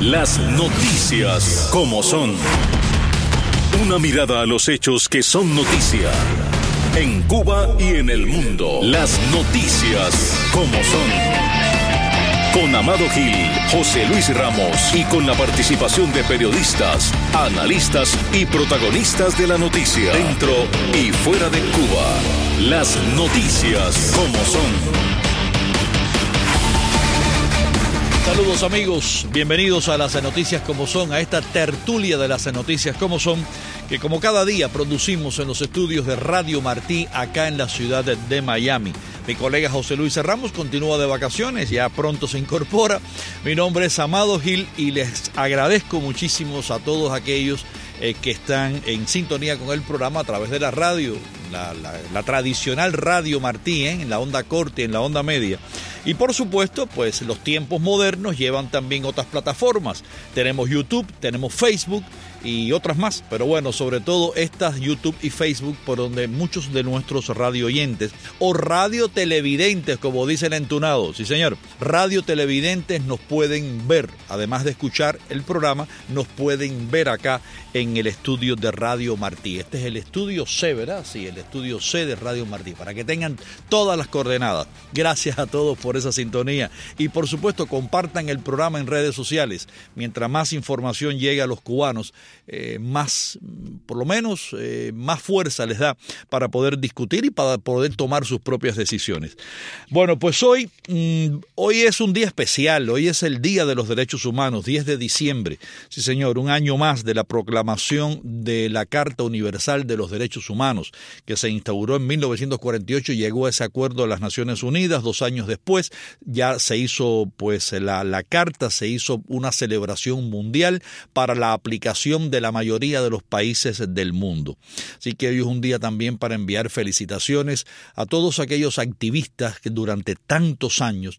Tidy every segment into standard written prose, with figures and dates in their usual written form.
Las noticias como son. Una mirada a los hechos que son noticia. En Cuba y en el mundo. Las noticias como son. Con Amado Gil, José Luis Ramos y con la participación de periodistas, analistas y protagonistas de la noticia dentro y fuera de Cuba. Las noticias como son. Saludos amigos, bienvenidos a las noticias como son, a esta tertulia de las noticias como son, que como cada día producimos en los estudios de Radio Martí acá en la ciudad de Miami. Mi colega José Luis Ramos continúa de vacaciones, ya pronto se incorpora. Mi nombre es Amado Gil y les agradezco muchísimo a todos aquellos que están en sintonía con el programa a través de la radio, la tradicional Radio Martí, en la onda corta y en la onda media. Y por supuesto, pues los tiempos modernos llevan también otras plataformas. Tenemos YouTube, tenemos Facebook y otras más, pero bueno, sobre todo estas YouTube y Facebook, por donde muchos de nuestros radio oyentes o radio televidentes, como dice el entunado, sí señor, radio televidentes nos pueden ver, además de escuchar el programa, nos pueden ver acá en el estudio de Radio Martí. Este es el estudio C, ¿verdad? Sí, el estudio C de Radio Martí, para que tengan todas las coordenadas. Gracias a todos por esa sintonía y por supuesto compartan el programa en redes sociales. Mientras más información llegue a los cubanos, más, por lo menos, más fuerza les da para poder discutir y para poder tomar sus propias decisiones. Bueno, pues hoy es un día especial, hoy es el Día de los Derechos Humanos, 10 de diciembre. Sí, señor, un año más de la proclamación de la Carta Universal de los Derechos Humanos, que se instauró en 1948 y llegó a ese acuerdo de las Naciones Unidas. 2 años después ya se hizo, pues, la Carta, se hizo una celebración mundial para la aplicación de la mayoría de los países del mundo. Así que hoy es un día también para enviar felicitaciones a todos aquellos activistas que durante tantos años,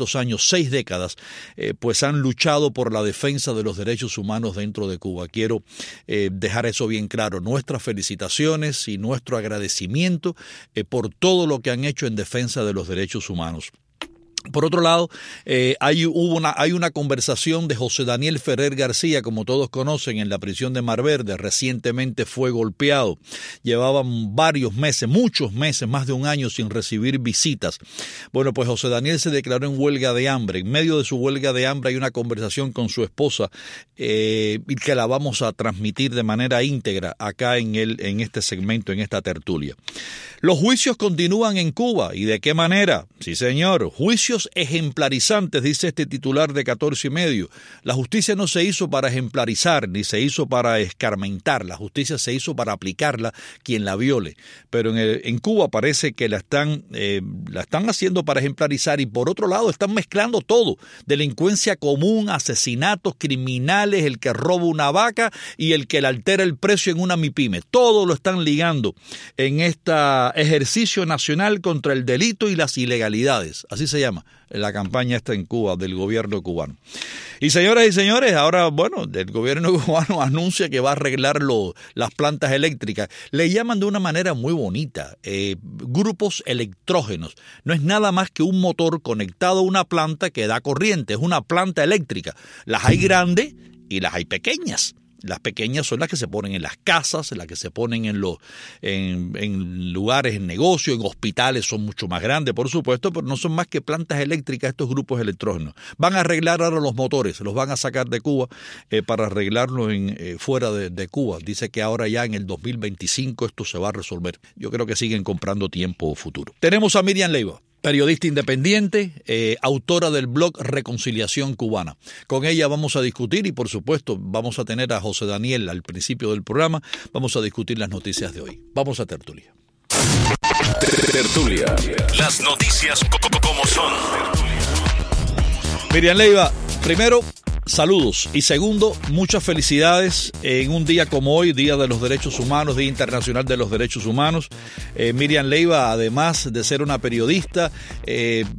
6 décadas, pues han luchado por la defensa de los derechos humanos dentro de Cuba. Quiero dejar eso bien claro, nuestras felicitaciones y nuestro agradecimiento por todo lo que han hecho en defensa de los derechos humanos. Por otro lado, hay una conversación de José Daniel Ferrer García, como todos conocen, en la prisión de Mar Verde. Recientemente fue golpeado. Llevaban varios meses, muchos meses, más de un año sin recibir visitas. Bueno, pues José Daniel se declaró en huelga de hambre. En medio de su huelga de hambre hay una conversación con su esposa y que la vamos a transmitir de manera íntegra acá en este segmento, en esta tertulia. Los juicios continúan en Cuba. ¿Y de qué manera? Sí, señor, juicios ejemplarizantes, dice este titular de 14 y medio. La justicia no se hizo para ejemplarizar, ni se hizo para escarmentar. La justicia se hizo para aplicarla quien la viole. Pero en Cuba parece que la están haciendo para ejemplarizar y por otro lado están mezclando todo. Delincuencia común, asesinatos, criminales, el que roba una vaca y el que le altera el precio en una MIPYME. Todo lo están ligando en este ejercicio nacional contra el delito y las ilegalidades. Así se llama la campaña esta en Cuba del gobierno cubano. Y señoras y señores, ahora, bueno, el gobierno cubano anuncia que va a arreglar las plantas eléctricas. Le llaman de una manera muy bonita, grupos electrógenos. No es nada más que un motor conectado a una planta que da corriente, es una planta eléctrica. Las hay grandes y las hay pequeñas. Las pequeñas son las que se ponen en las casas, las que se ponen en lugares, en negocios, en hospitales, son mucho más grandes, por supuesto, pero no son más que plantas eléctricas estos grupos electrógenos. Van a arreglar ahora los motores, los van a sacar de Cuba para arreglarlos fuera de Cuba. Dice que ahora ya en el 2025 esto se va a resolver. Yo creo que siguen comprando tiempo futuro. Tenemos a Miriam Leiva, periodista independiente, autora del blog Reconciliación Cubana. Con ella vamos a discutir y, por supuesto, vamos a tener a José Daniel al principio del programa. Vamos a discutir las noticias de hoy. Vamos a tertulia. Tertulia. Las noticias como son. Miriam Leiva, primero, saludos. Y segundo, muchas felicidades en un día como hoy, Día de los Derechos Humanos, Día Internacional de los Derechos Humanos. Miriam Leiva, además de ser una periodista,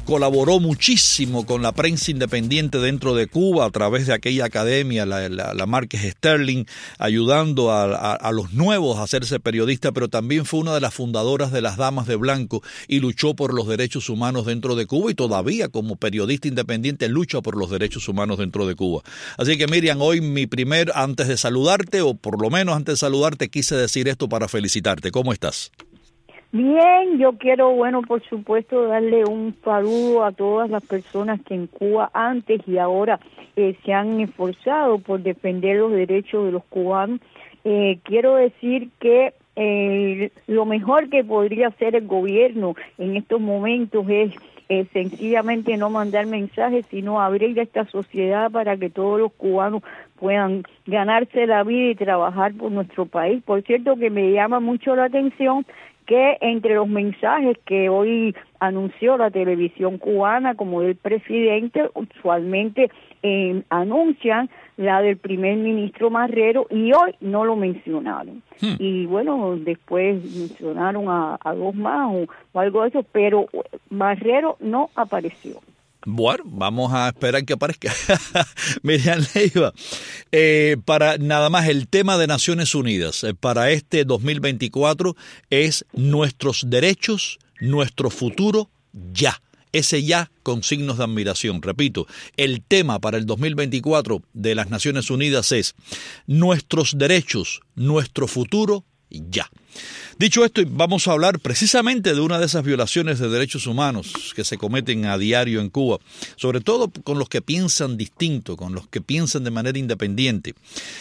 colaboró muchísimo con la prensa independiente dentro de Cuba a través de aquella academia, la Márquez Sterling, ayudando a los nuevos a hacerse periodistas, pero también fue una de las fundadoras de las Damas de Blanco y luchó por los derechos humanos dentro de Cuba, y todavía como periodista independiente lucha por los derechos humanos dentro de Cuba. Así que Miriam, hoy antes de saludarte, o por lo menos antes de saludarte, quise decir esto para felicitarte. ¿Cómo estás? Bien, yo quiero, por supuesto, darle un saludo a todas las personas que en Cuba antes y ahora se han esforzado por defender los derechos de los cubanos. Quiero decir que lo mejor que podría hacer el gobierno en estos momentos es sencillamente no mandar mensajes, sino abrir esta sociedad para que todos los cubanos puedan ganarse la vida y trabajar por nuestro país. Por cierto, que me llama mucho la atención que entre los mensajes que hoy anunció la televisión cubana, como del presidente, usualmente anuncian la del primer ministro Marrero, y hoy no lo mencionaron. Y después mencionaron a dos más o algo de eso, pero Marrero no apareció. Bueno, vamos a esperar que aparezca. Miriam Leiva, para nada más el tema de Naciones Unidas para este 2024 es nuestros derechos, nuestro futuro, ya. Ese ya con signos de admiración. Repito, el tema para el 2024 de las Naciones Unidas es nuestros derechos, nuestro futuro, ya. Dicho esto, vamos a hablar precisamente de una de esas violaciones de derechos humanos que se cometen a diario en Cuba, sobre todo con los que piensan distinto, con los que piensan de manera independiente.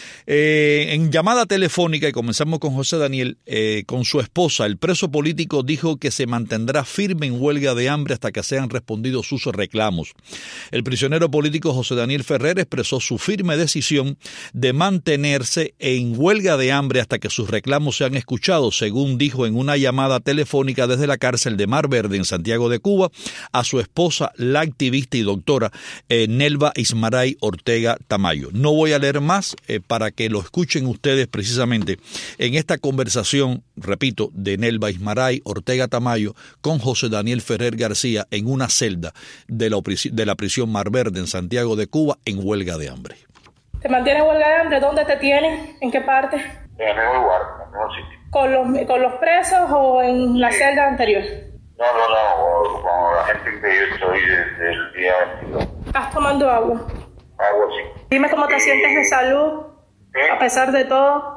En llamada telefónica, y comenzamos con José Daniel, con su esposa, el preso político dijo que se mantendrá firme en huelga de hambre hasta que sean respondidos sus reclamos. El prisionero político José Daniel Ferrer expresó su firme decisión de mantenerse en huelga de hambre hasta que sus reclamos sean escuchados, según dijo en una llamada telefónica desde la cárcel de Mar Verde en Santiago de Cuba a su esposa, la activista y doctora Nelva Ismaray Ortega Tamayo. No voy a leer más para que lo escuchen ustedes precisamente en esta conversación, repito, de Nelva Ismaray Ortega Tamayo con José Daniel Ferrer García en una celda de la prisión Mar Verde en Santiago de Cuba en huelga de hambre. ¿Te mantienes en huelga de hambre? ¿Dónde te tienen? ¿En qué parte? En el lugar, en el mismo sitio. ¿Con los presos o en la celda anterior? No, con la gente que yo estoy desde el día 22. ¿Estás tomando agua? Agua, sí. Dime cómo te sientes de salud, a pesar de todo.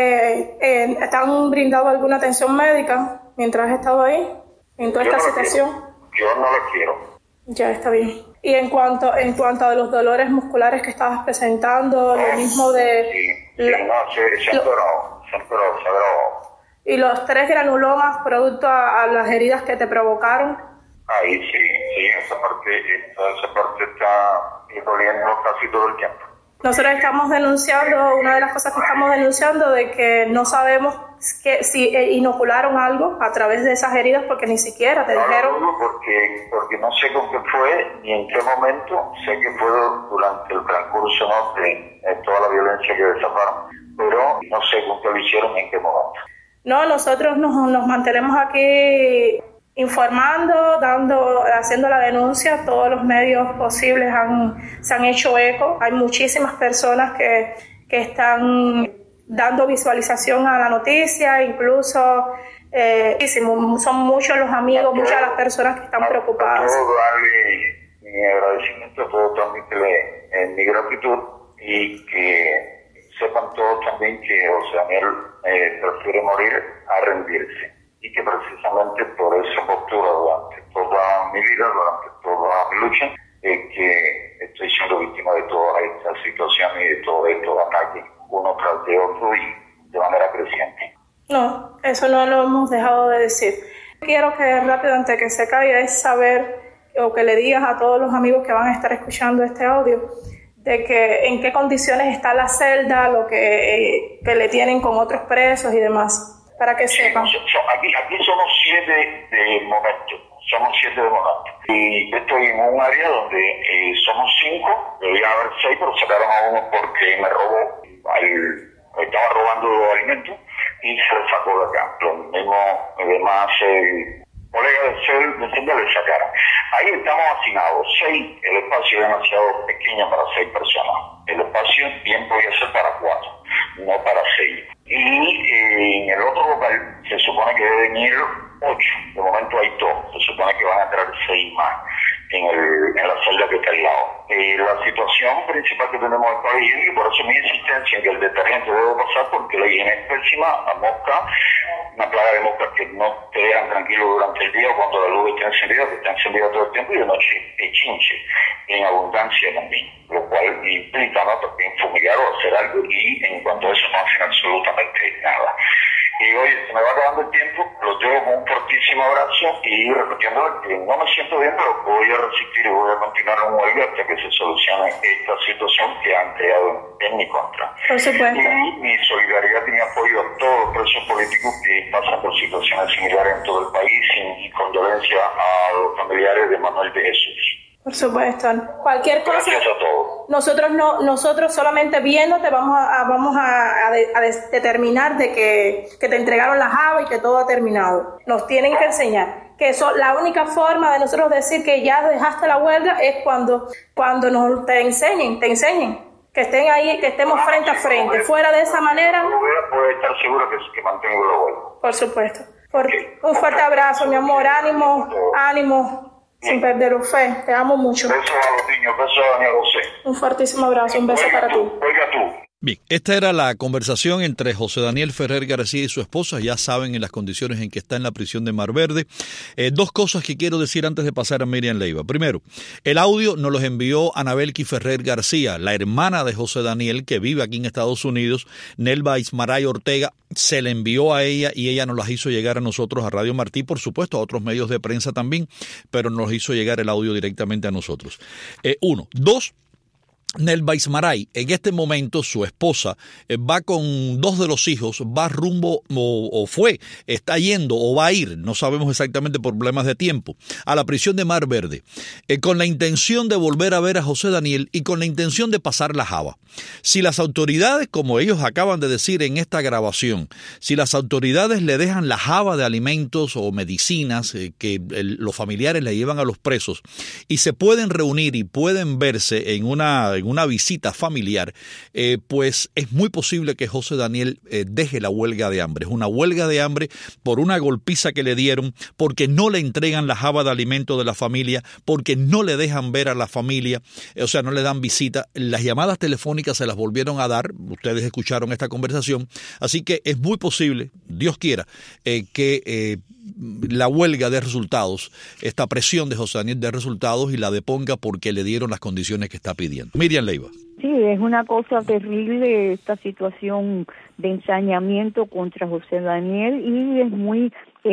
¿Te han brindado alguna atención médica mientras has estado ahí, en toda esta situación? Yo no la quiero. Ya, está bien. Y en cuanto a los dolores musculares que estabas presentando, lo mismo de... Sí, se ha empeorado. ¿Y los 3 granulomas producto a las heridas que te provocaron? Ahí sí, esa parte está doliendo casi todo el tiempo. Nosotros estamos denunciando, una de las cosas que estamos denunciando de que no sabemos si inocularon algo a través de esas heridas, porque ni siquiera te dijeron... No, porque no sé con qué fue ni en qué momento. Sé que fue durante el transcurso de toda la violencia que desaparon, pero no sé con qué lo hicieron ni en qué momento. No, nosotros nos mantenemos aquí informando, haciendo la denuncia. Todos los medios posibles se han hecho eco. Hay muchísimas personas que están dando visualización a la noticia, incluso son muchos los amigos, muchas las personas que están preocupadas. A todos darle mi agradecimiento, a todos transmitirle mi gratitud, y que sepan todos también que José Daniel prefiere morir a rendirse, y que precisamente por esa postura durante toda mi vida, durante toda mi lucha, que estoy siendo víctima de toda esta situación y de todos estos ataques, uno tras de otro y de manera creciente. No, eso no lo hemos dejado de decir. Quiero que rápido, antes que se caiga, es saber, o que le digas a todos los amigos que van a estar escuchando este audio, de que en qué condiciones está la celda, lo que le tienen con otros presos y demás, para que sepan. Aquí somos 7 de momento. Y yo estoy en un área donde somos 5, debía haber 6, pero sacaron a uno porque me robó, estaba robando alimentos y se le sacó de acá. Lo mismo, además, colegas de celda le sacaron. Ahí estamos hacinados, 6, el espacio es demasiado pequeño para 6 personas. El espacio bien podía ser para 4, no para 6. Y en el otro local se supone que deben ir 8, de momento hay 2, se supone que van a entrar 6 más en la celda que está al lado. La situación principal que tenemos en el país, y por eso mi insistencia en que el detergente debe pasar, porque la higiene es pésima, la mosca, una plaga de moscas que no te dejan tranquilo durante el día cuando la luz está encendida, que está encendida todo el tiempo, y de noche chinche en abundancia también, lo cual implica, ¿no?, también fumigar o hacer algo, y en cuanto a eso no hacen absolutamente nada. Y oye, se me va acabando el tiempo, los dejo con un fortísimo abrazo y repitiendo que no me siento bien, pero voy a resistir y voy a continuar en huelga hasta que se solucione esta situación que han creado en mi contra. Por supuesto. Y mi solidaridad y mi apoyo a todos los presos políticos que pasan por situaciones similares en todo el país, y condolencia a los familiares de Manuel de Jesús. Por supuesto. Cualquier cosa. Gracias a todos. Nosotros solamente viéndote vamos a determinar de que te entregaron la java y que todo ha terminado. Nos tienen que enseñar que la única forma de nosotros decir que ya dejaste la huelga es cuando te enseñen, que estén ahí, que estemos frente a frente. Fuera de esa manera. Puede estar seguro que mantengo la huelga. Por supuesto. Un fuerte abrazo, mi amor. Ánimo. Sin perder fe, te amo mucho. Besos a los niños, besos a Daniel José. Un fuertísimo abrazo, un beso para ti. Oiga tú. Bien, esta era la conversación entre José Daniel Ferrer García y su esposa. Ya saben en las condiciones en que está en la prisión de Mar Verde. 2 cosas que quiero decir antes de pasar a Miriam Leiva. Primero, el audio nos los envió Anabelki Ferrer García, la hermana de José Daniel, que vive aquí en Estados Unidos. Nelva Ismaray Ortega se le envió a ella y ella nos las hizo llegar a nosotros, a Radio Martí, por supuesto, a otros medios de prensa también, pero nos hizo llegar el audio directamente a nosotros. 1. 2. Nelva Ismaray, en este momento su esposa va con 2 de los hijos, va rumbo está yendo o va a ir, no sabemos exactamente por problemas de tiempo, a la prisión de Mar Verde, con la intención de volver a ver a José Daniel y con la intención de pasar la java. Si las autoridades, como ellos acaban de decir en esta grabación, si las autoridades le dejan la java de alimentos o medicinas que los familiares le llevan a los presos y se pueden reunir y pueden verse en una visita familiar, pues es muy posible que José Daniel deje la huelga de hambre. Es una huelga de hambre por una golpiza que le dieron, porque no le entregan la java de alimento de la familia, porque no le dejan ver a la familia, o sea, no le dan visita. Las llamadas telefónicas se las volvieron a dar, ustedes escucharon esta conversación, así que es muy posible, Dios quiera, que la huelga de resultados, esta presión de José Daniel de resultados y la deponga porque le dieron las condiciones que está pidiendo. Miriam Leiva. Sí, es una cosa terrible esta situación de ensañamiento contra José Daniel, y es muy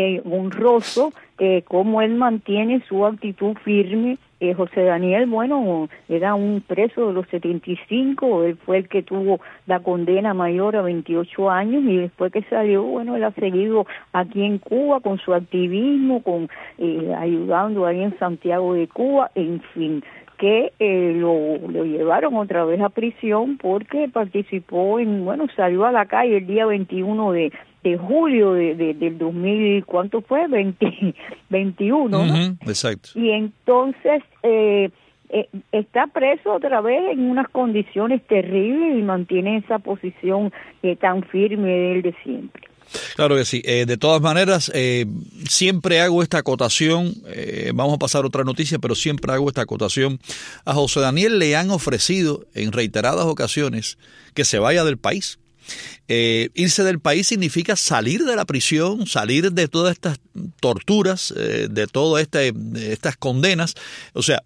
honroso cómo él mantiene su actitud firme. José Daniel, bueno, era un preso de los 75, él fue el que tuvo la condena mayor a 28 años y después que salió, bueno, él ha seguido aquí en Cuba con su activismo, ayudando ahí en Santiago de Cuba, en fin, que lo llevaron otra vez a prisión porque participó salió a la calle el día 21 de julio del 2000, ¿cuánto fue? 21, ¿no? Exacto. Y entonces está preso otra vez en unas condiciones terribles y mantiene esa posición tan firme de él de siempre. Claro que sí. De todas maneras, siempre hago esta acotación, vamos a pasar a otra noticia, pero siempre hago esta acotación. A José Daniel le han ofrecido en reiteradas ocasiones que se vaya del país. Irse del país significa salir de la prisión, salir de todas estas torturas, de todas estas condenas. O sea,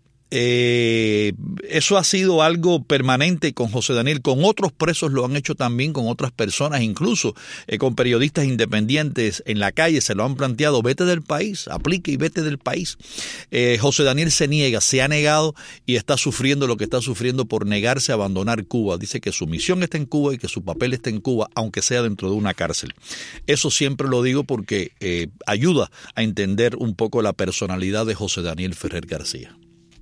eso ha sido algo permanente con José Daniel. Con otros presos lo han hecho también, con otras personas, incluso con periodistas independientes en la calle se lo han planteado: vete del país, aplique y vete del país. José Daniel se ha negado y está sufriendo lo que está sufriendo por negarse a abandonar Cuba. Dice que su misión está en Cuba y que su papel está en Cuba, aunque sea dentro de una cárcel. Eso siempre lo digo porque ayuda a entender un poco la personalidad de José Daniel Ferrer García.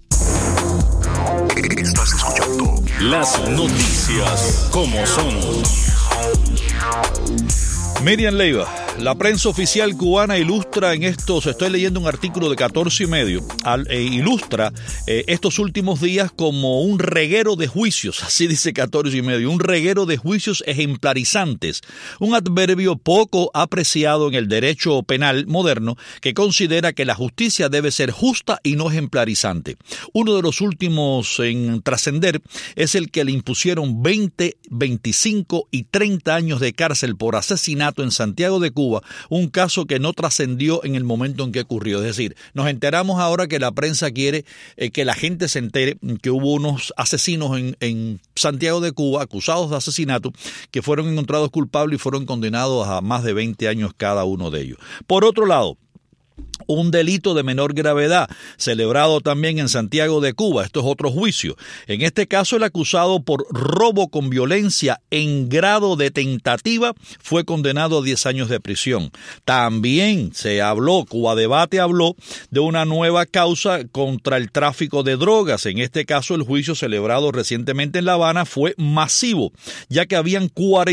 Estás escuchando las noticias como son. Miriam Leiva, La prensa oficial cubana ilustra en estos, estoy leyendo un artículo de 14 y medio, ilustra estos últimos días como un reguero de juicios, así dice 14 y medio, un reguero de juicios ejemplarizantes, un adverbio poco apreciado en el derecho penal moderno que considera que la justicia debe ser justa y no ejemplarizante. Uno de los últimos en trascender es el que le impusieron 20, 25 y 30 años de cárcel por asesinato en Santiago de Cuba, un caso que no trascendió en el momento en que ocurrió. Es decir, nos enteramos ahora que la prensa quiere que la gente se entere que hubo unos asesinos en Santiago de Cuba, acusados de asesinato, que fueron encontrados culpables y fueron condenados a más de 20 años cada uno de ellos. Por otro lado, un delito de menor gravedad, celebrado también en Santiago de Cuba. Esto es otro juicio. En este caso, el acusado por robo con violencia en grado de tentativa fue condenado a 10 años de prisión. También se habló, Cuba Debate habló de una nueva causa contra el tráfico de drogas. En este caso, el juicio celebrado recientemente en La Habana fue masivo, ya que habían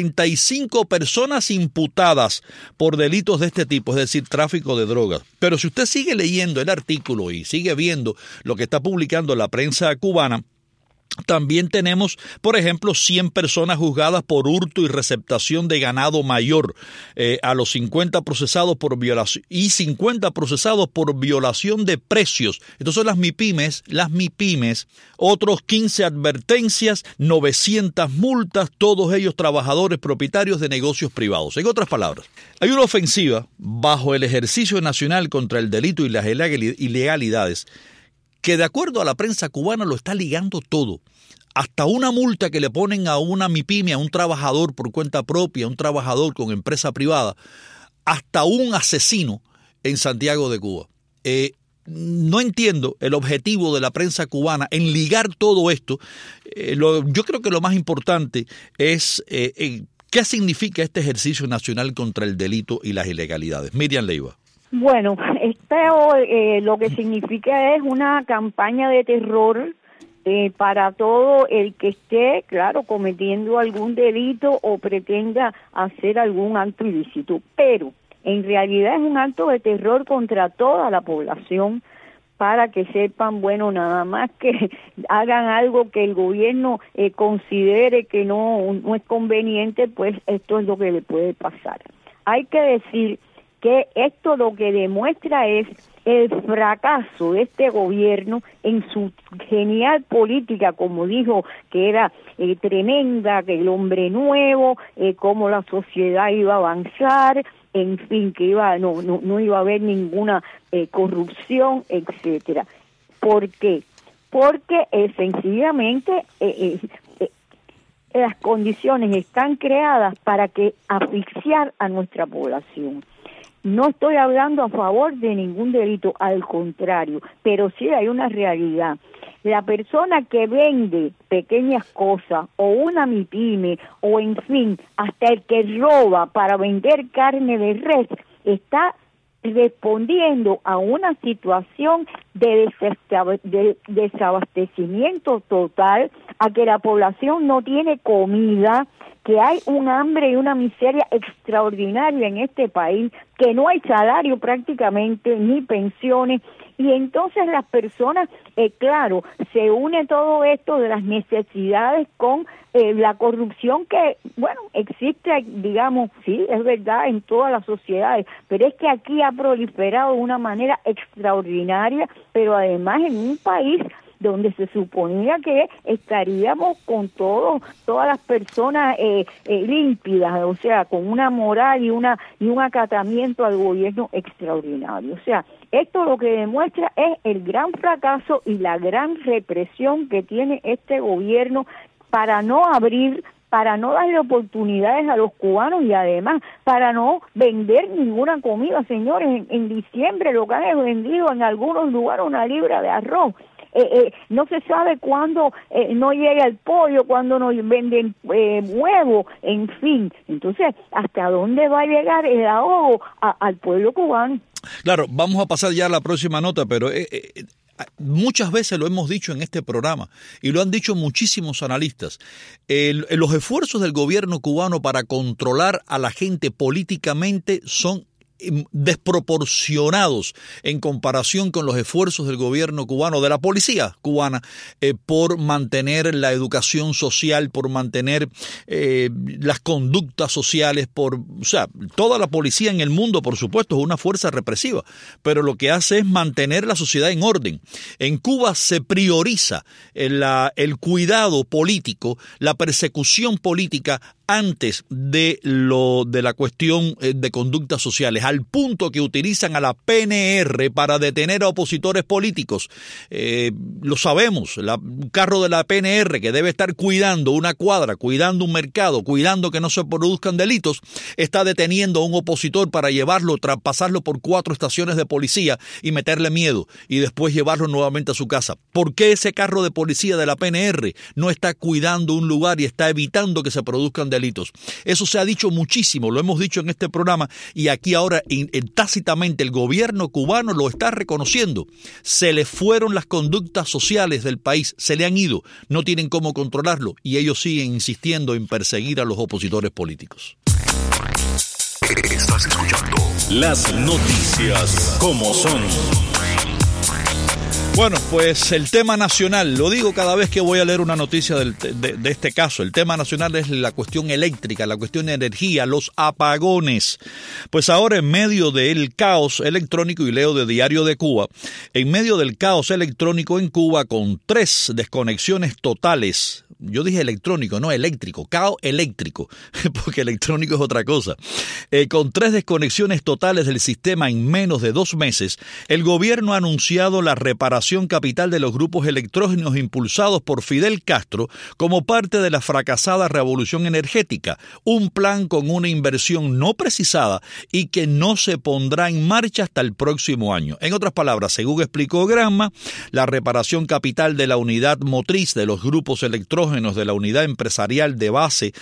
45 personas imputadas por delitos de este tipo, es decir, tráfico de drogas. Pero si usted sigue leyendo el artículo y sigue viendo lo que está publicando la prensa cubana, también tenemos, por ejemplo, 100 personas juzgadas por hurto y receptación de ganado mayor, a los 50 procesados por violación y 50 procesados por violación de precios. Estas son las MIPYMES, otros 15 advertencias, 900 multas, todos ellos trabajadores propietarios de negocios privados. En otras palabras, hay una ofensiva bajo el ejercicio nacional contra el delito y las ilegalidades que de acuerdo a la prensa cubana lo está ligando todo. Hasta una multa que le ponen a una MIPYME, a un trabajador por cuenta propia, a un trabajador con empresa privada, hasta un asesino en Santiago de Cuba. No entiendo el objetivo de la prensa cubana en ligar todo esto. Yo creo que lo más importante es qué significa este ejercicio nacional contra el delito y las ilegalidades. Miriam Leiva. Bueno, lo que significa es una campaña de terror para todo el que esté, claro, cometiendo algún delito o pretenda hacer algún acto ilícito. Pero en realidad es un acto de terror contra toda la población, para que sepan, bueno, nada más que hagan algo que el gobierno considere que no es conveniente, pues esto es lo que le puede pasar. Hay que decir que esto lo que demuestra es el fracaso de este gobierno en su genial política, como dijo, que era tremenda, que el hombre nuevo, cómo la sociedad iba a avanzar, en fin, que no iba a haber ninguna corrupción, etcétera. ¿Por qué? Porque sencillamente las condiciones están creadas para que asfixiar a nuestra población. No estoy hablando a favor de ningún delito, al contrario, pero sí hay una realidad. La persona que vende pequeñas cosas, o una MIPYME, o en fin, hasta el que roba para vender carne de res, está respondiendo a una situación de desabastecimiento total, a que la población no tiene comida, que hay un hambre y una miseria extraordinaria en este país, que no hay salario prácticamente, ni pensiones, y entonces las personas, claro, se une todo esto de las necesidades con la corrupción que, bueno, existe, digamos, sí, es verdad, en todas las sociedades, pero es que aquí ha proliferado de una manera extraordinaria, pero además en un país donde se suponía que estaríamos con todas las personas límpidas, o sea, con una moral y un acatamiento al gobierno extraordinario. O sea, esto lo que demuestra es el gran fracaso y la gran represión que tiene este gobierno para no abrir, para no darle oportunidades a los cubanos y además para no vender ninguna comida. Señores, en diciembre lo que han vendido en algunos lugares una libra de arroz. No se sabe cuándo no llega el pollo, cuándo no venden huevo, en fin. Entonces, ¿hasta dónde va a llegar el ahogo al pueblo cubano? Claro, vamos a pasar ya a la próxima nota, pero Muchas veces lo hemos dicho en este programa y lo han dicho muchísimos analistas. Los esfuerzos del gobierno cubano para controlar a la gente políticamente son desproporcionados en comparación con los esfuerzos del gobierno cubano, de la policía cubana, por mantener la educación social, por mantener las conductas sociales, toda la policía en el mundo, por supuesto, es una fuerza represiva, pero lo que hace es mantener la sociedad en orden. En Cuba se prioriza el cuidado político, la persecución política antes de la cuestión de conductas sociales, al punto que utilizan a la PNR para detener a opositores políticos. Lo sabemos, un carro de la PNR que debe estar cuidando una cuadra, cuidando un mercado, cuidando que no se produzcan delitos, está deteniendo a un opositor para llevarlo, traspasarlo por 4 estaciones de policía y meterle miedo y después llevarlo nuevamente a su casa. ¿Por qué ese carro de policía de la PNR no está cuidando un lugar y está evitando que se produzcan delitos? Eso se ha dicho muchísimo, lo hemos dicho en este programa, y aquí ahora tácitamente el gobierno cubano lo está reconociendo. Se le fueron las conductas sociales del país, se le han ido, no tienen cómo controlarlo y ellos siguen insistiendo en perseguir a los opositores políticos. Estás escuchando las noticias como son. Bueno, pues el tema nacional, lo digo cada vez que voy a leer una noticia de este caso, el tema nacional es la cuestión eléctrica, la cuestión de energía, los apagones. Pues ahora en medio del caos electrónico, y leo de Diario de Cuba, en medio del caos electrónico en Cuba con 3 desconexiones totales, yo dije electrónico, no eléctrico, caos eléctrico, porque electrónico es otra cosa, con 3 desconexiones totales del sistema en menos de 2 meses, el gobierno ha anunciado la reparación capital de los grupos electrógenos impulsados por Fidel Castro como parte de la fracasada revolución energética, un plan con una inversión no precisada y que no se pondrá en marcha hasta el próximo año. En otras palabras, según explicó Granma, la reparación capital de la unidad motriz de los grupos electrógenos de la unidad empresarial de base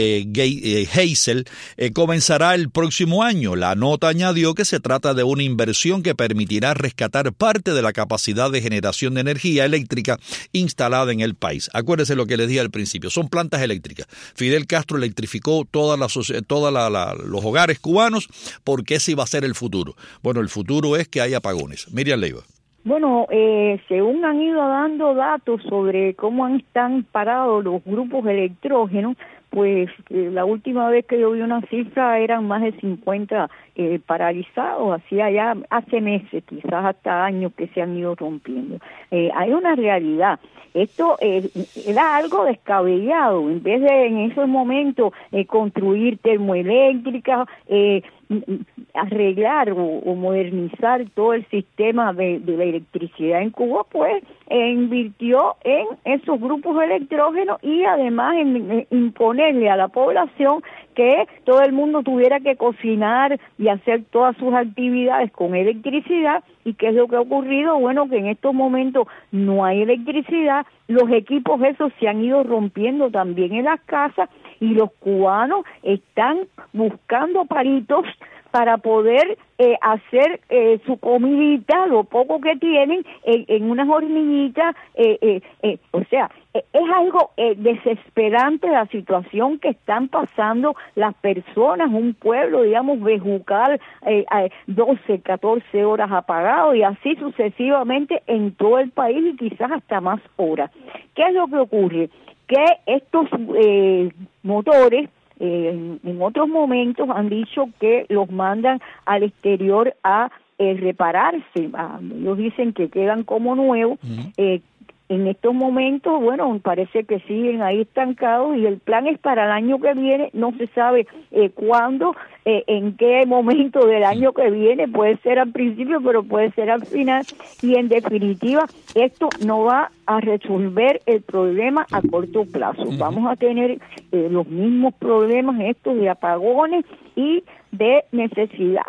Heysel comenzará el próximo año. La nota añadió que se trata de una inversión que permitirá rescatar parte de la capacidad de generación de energía eléctrica instalada en el país. Acuérdense lo que les dije al principio, son plantas eléctricas. Fidel Castro electrificó todos los hogares cubanos porque ese iba a ser el futuro. Bueno, el futuro es que hay apagones. Miriam Leiva. Bueno, según han ido dando datos sobre cómo están parados los grupos electrógenos, pues la última vez que yo vi una cifra eran más de 50 paralizados, hacía ya hace meses, quizás hasta años que se han ido rompiendo. Hay una realidad. Esto era algo descabellado. En vez de en esos momentos construir termoeléctricas, arreglar o modernizar todo el sistema de la electricidad en Cuba, pues invirtió en esos grupos electrógenos y además en imponerle a la población que todo el mundo tuviera que cocinar y hacer todas sus actividades con electricidad. ¿Y qué es lo que ha ocurrido? Bueno, que en estos momentos no hay electricidad, los equipos esos se han ido rompiendo también en las casas y los cubanos están buscando palitos para poder hacer su comidita, lo poco que tienen, en unas hornillitas, o sea, es algo desesperante la situación que están pasando las personas, un pueblo, digamos, bejucal, 12, 14 horas apagado y así sucesivamente en todo el país y quizás hasta más horas. ¿Qué es lo que ocurre? Que estos motores en otros momentos han dicho que los mandan al exterior a repararse. Ellos dicen que quedan como nuevos. En estos momentos, bueno, parece que siguen ahí estancados y el plan es para el año que viene, no se sabe cuándo, en qué momento del año que viene, puede ser al principio, pero puede ser al final, y en definitiva, esto no va a resolver el problema a corto plazo. Vamos a tener los mismos problemas estos de apagones y de necesidad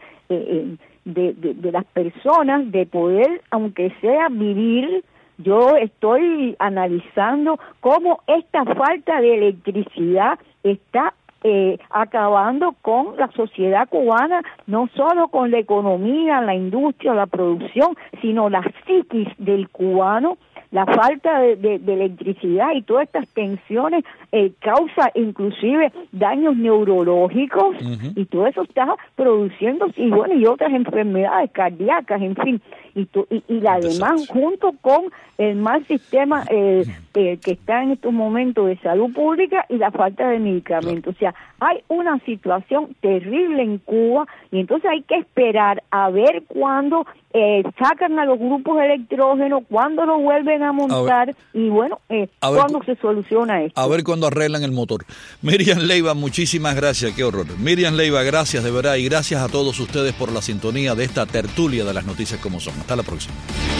de las personas de poder, aunque sea vivir. Yo estoy analizando cómo esta falta de electricidad está acabando con la sociedad cubana, no solo con la economía, la industria, la producción, sino la psiquis del cubano. La falta de electricidad y todas estas tensiones causa inclusive daños neurológicos, y todo eso está produciendo, y otras enfermedades cardíacas, en fin, y la demás, junto con el mal sistema que está en estos momentos de salud pública y la falta de medicamentos. O sea, hay una situación terrible en Cuba, y entonces hay que esperar a ver cuándo sacan a los grupos electrógenos, cuándo lo vuelven a montar, y bueno, cuándo se soluciona esto. A ver cuándo arreglan el motor. Miriam Leiva, muchísimas gracias, qué horror. Miriam Leiva, gracias de verdad, y gracias a todos ustedes por la sintonía de esta tertulia de las noticias como son. Hasta la próxima.